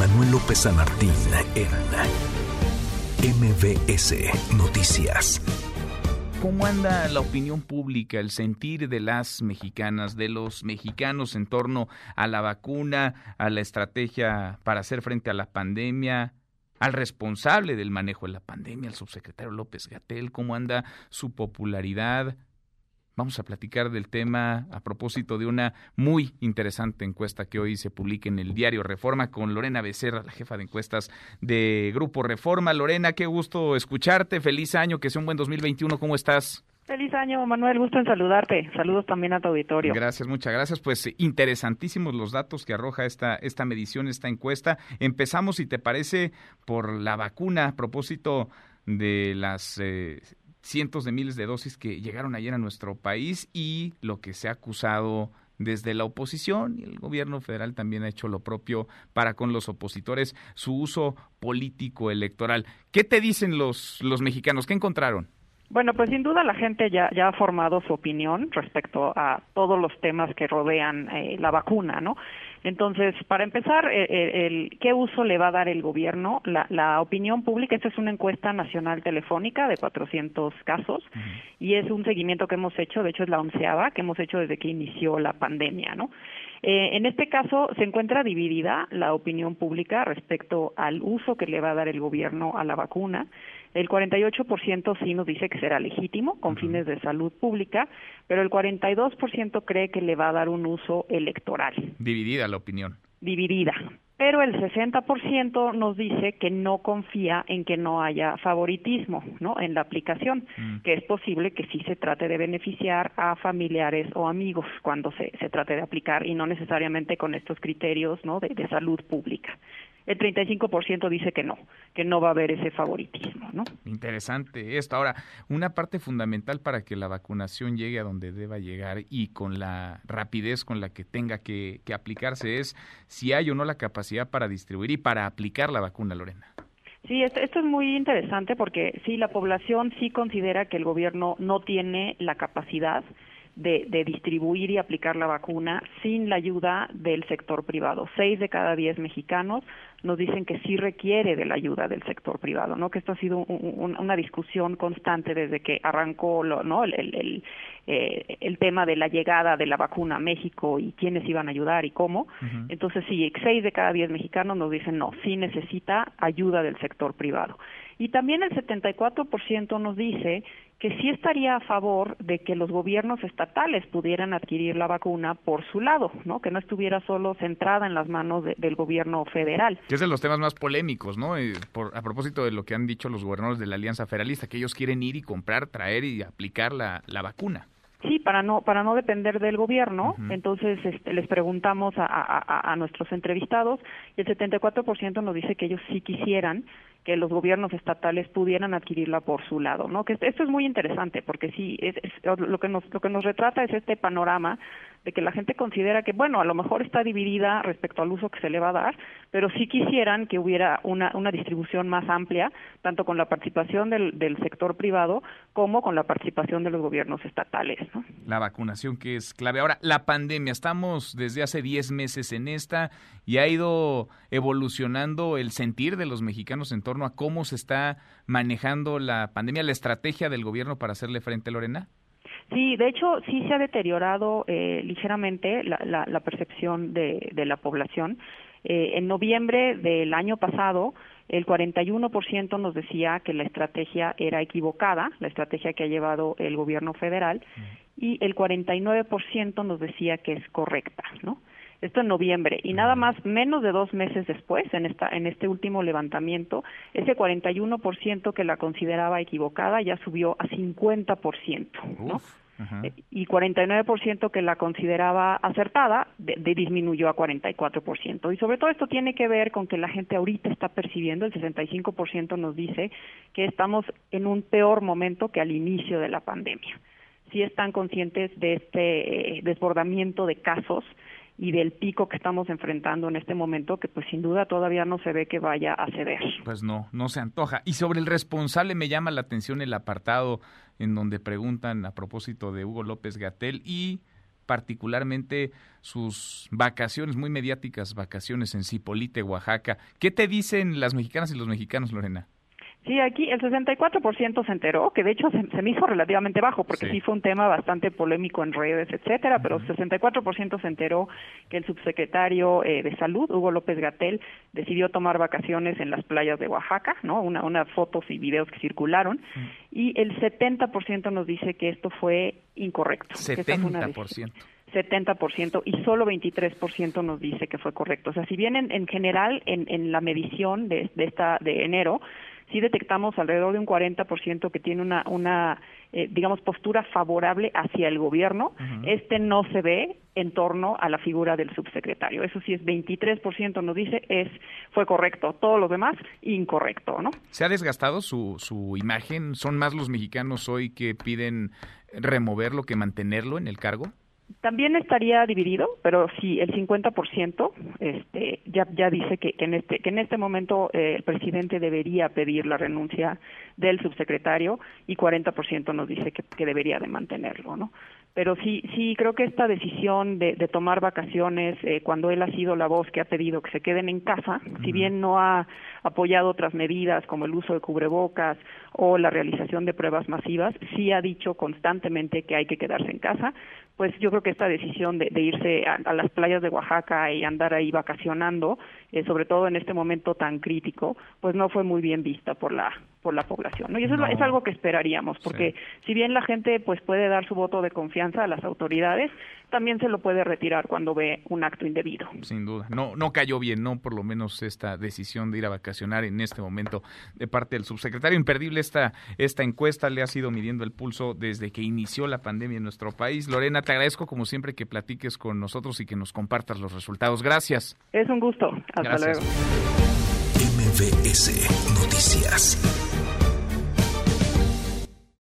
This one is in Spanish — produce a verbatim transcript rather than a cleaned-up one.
Manuel López San Martín en M V S Noticias. ¿Cómo anda la opinión pública, el sentir de las mexicanas, de los mexicanos en torno a la vacuna, a la estrategia para hacer frente a la pandemia, al responsable del manejo de la pandemia, el subsecretario López-Gatell? ¿Cómo anda su popularidad? Vamos a platicar del tema a propósito de una muy interesante encuesta que hoy se publica en el diario Reforma con Lorena Becerra, la jefa de encuestas de Grupo Reforma. Lorena, qué gusto escucharte. Feliz año, que sea un buen dos mil veintiuno. ¿Cómo estás? Feliz año, Manuel. Gusto en saludarte. Saludos también a tu auditorio. Gracias, muchas gracias. Pues interesantísimos los datos que arroja esta, esta medición, esta encuesta. Empezamos, si te parece, por la vacuna a propósito de las Eh, cientos de miles de dosis que llegaron ayer a nuestro país y lo que se ha acusado desde la oposición, y el gobierno federal también ha hecho lo propio para con los opositores, su uso político electoral. ¿Qué te dicen los, los mexicanos? ¿Qué encontraron? Bueno, pues sin duda la gente ya, ya ha formado su opinión respecto a todos los temas que rodean eh, la vacuna, ¿no? Entonces, para empezar, el, el, ¿qué uso le va a dar el gobierno? La, la opinión pública, esta es una encuesta nacional telefónica de cuatrocientos casos, uh-huh. y es un seguimiento que hemos hecho, de hecho es la onceava que hemos hecho desde que inició la pandemia, ¿no? Eh, en este caso se encuentra dividida la opinión pública respecto al uso que le va a dar el gobierno a la vacuna. El cuarenta y ocho por ciento sí nos dice que será legítimo con fines de salud pública, pero el cuarenta y dos por ciento cree que le va a dar un uso electoral. Dividida la opinión. Dividida. Pero el sesenta por ciento nos dice que no confía en que no haya favoritismo, ¿no?, en la aplicación, mm. que es posible que sí se trate de beneficiar a familiares o amigos cuando se, se trate de aplicar y no necesariamente con estos criterios, ¿no?, de, de salud pública. El treinta y cinco por ciento dice que no, que no va a haber ese favoritismo, ¿no? Interesante esto. Ahora, una parte fundamental para que la vacunación llegue a donde deba llegar y con la rapidez con la que tenga que, que aplicarse es si hay o no la capacidad para distribuir y para aplicar la vacuna, Lorena. Sí, esto, esto es muy interesante porque sí, la población sí considera que el gobierno no tiene la capacidad De, de distribuir y aplicar la vacuna sin la ayuda del sector privado. Seis de cada diez mexicanos nos dicen que sí requiere de la ayuda del sector privado, ¿no? Que esto ha sido un, un, una discusión constante desde que arrancó, lo, ¿no?, el, el, el, eh, el tema de la llegada de la vacuna a México y quiénes iban a ayudar y cómo. Uh-huh. Entonces sí, seis de cada diez mexicanos nos dicen no, sí necesita ayuda del sector privado. Y también el setenta y cuatro por ciento nos dice que sí estaría a favor de que los gobiernos estatales pudieran adquirir la vacuna por su lado, ¿no?, que no estuviera solo centrada en las manos de, del gobierno federal. Que es de los temas más polémicos, ¿no? Eh, por, a propósito de lo que han dicho los gobernadores de la Alianza Federalista, que ellos quieren ir y comprar, traer y aplicar la, la vacuna. Sí, para no para no depender del gobierno. Uh-huh. Entonces este, les preguntamos a, a, a nuestros entrevistados y el setenta y cuatro por ciento nos dice que ellos sí quisieran que los gobiernos estatales pudieran adquirirla por su lado, ¿no? Que esto es muy interesante porque sí, es, es, lo que nos lo que nos retrata es este panorama de que la gente considera que, bueno, a lo mejor está dividida respecto al uso que se le va a dar, pero sí quisieran que hubiera una una distribución más amplia, tanto con la participación del, del sector privado como con la participación de los gobiernos estatales, ¿no? La vacunación, que es clave. Ahora, la pandemia, estamos desde hace diez meses en esta y ha ido evolucionando el sentir de los mexicanos en torno a cómo se está manejando la pandemia, la estrategia del gobierno para hacerle frente, Lorena. Sí, de hecho, sí se ha deteriorado eh, ligeramente la, la, la percepción de, de la población. Eh, en noviembre del año pasado, el cuarenta y uno por ciento nos decía que la estrategia era equivocada, la estrategia que ha llevado el gobierno federal, uh-huh. y el cuarenta y nueve por ciento nos decía que es correcta, ¿no? Esto en noviembre, y nada más menos de dos meses después, en esta en este último levantamiento, ese cuarenta y uno por ciento que la consideraba equivocada ya subió a cincuenta por ciento, ¿no? Uf, uh-huh. Y cuarenta y nueve por ciento que la consideraba acertada, de, de disminuyó a cuarenta y cuatro por ciento. Y sobre todo esto tiene que ver con que la gente ahorita está percibiendo, el sesenta y cinco por ciento nos dice que estamos en un peor momento que al inicio de la pandemia. Sí están conscientes de este eh, desbordamiento de casos y del pico que estamos enfrentando en este momento, que pues sin duda todavía no se ve que vaya a ceder. Pues no, no se antoja. Y sobre el responsable me llama la atención el apartado en donde preguntan a propósito de Hugo López-Gatell y particularmente sus vacaciones, muy mediáticas vacaciones en Zipolite, Oaxaca. ¿Qué te dicen las mexicanas y los mexicanos, Lorena? Sí, aquí el sesenta y cuatro por ciento se enteró, que de hecho se, se me hizo relativamente bajo, porque sí. sí fue un tema bastante polémico en redes, etcétera, uh-huh. pero el sesenta y cuatro por ciento se enteró que el subsecretario eh, de Salud, Hugo López-Gatell, decidió tomar vacaciones en las playas de Oaxaca, ¿no? Una, unas fotos y videos que circularon, uh-huh. y el setenta por ciento nos dice que esto fue incorrecto. setenta por ciento. setenta por ciento y solo veintitrés por ciento nos dice que fue correcto. O sea, si bien en, en general en, en la medición de, de esta de enero sí detectamos alrededor de un cuarenta por ciento que tiene una, una eh, digamos, postura favorable hacia el gobierno, uh-huh. este no se ve en torno a la figura del subsecretario. Eso sí es veintitrés por ciento nos dice es fue correcto, todos los demás incorrecto, ¿no? ¿Se ha desgastado su, su imagen? ¿Son más los mexicanos hoy que piden removerlo que mantenerlo en el cargo? También estaría dividido, pero sí, el cincuenta por ciento este, ya, ya dice que, que, en este, que en este momento eh, el presidente debería pedir la renuncia del subsecretario y cuarenta por ciento nos dice que, que debería de mantenerlo, ¿no? Pero sí, sí creo que esta decisión de, de tomar vacaciones eh, cuando él ha sido la voz que ha pedido que se queden en casa, uh-huh. si bien no ha apoyado otras medidas como el uso de cubrebocas o la realización de pruebas masivas, sí ha dicho constantemente que hay que quedarse en casa, pues yo creo que esta decisión de, de irse a, a las playas de Oaxaca y andar ahí vacacionando, eh, sobre todo en este momento tan crítico, pues no fue muy bien vista por la por la población, ¿no? Y eso no. es, es algo que esperaríamos, porque sí. si bien la gente pues puede dar su voto de confianza a las autoridades, también se lo puede retirar cuando ve un acto indebido. Sin duda, no no cayó bien, no por lo menos esta decisión de ir a vacacionar en este momento de parte del subsecretario. Imperdible esta esta encuesta, le ha sido midiendo el pulso desde que inició la pandemia en nuestro país. Lorena, te agradezco como siempre que platiques con nosotros y que nos compartas los resultados. Gracias. Es un gusto. Hasta Gracias. luego. M V S Noticias.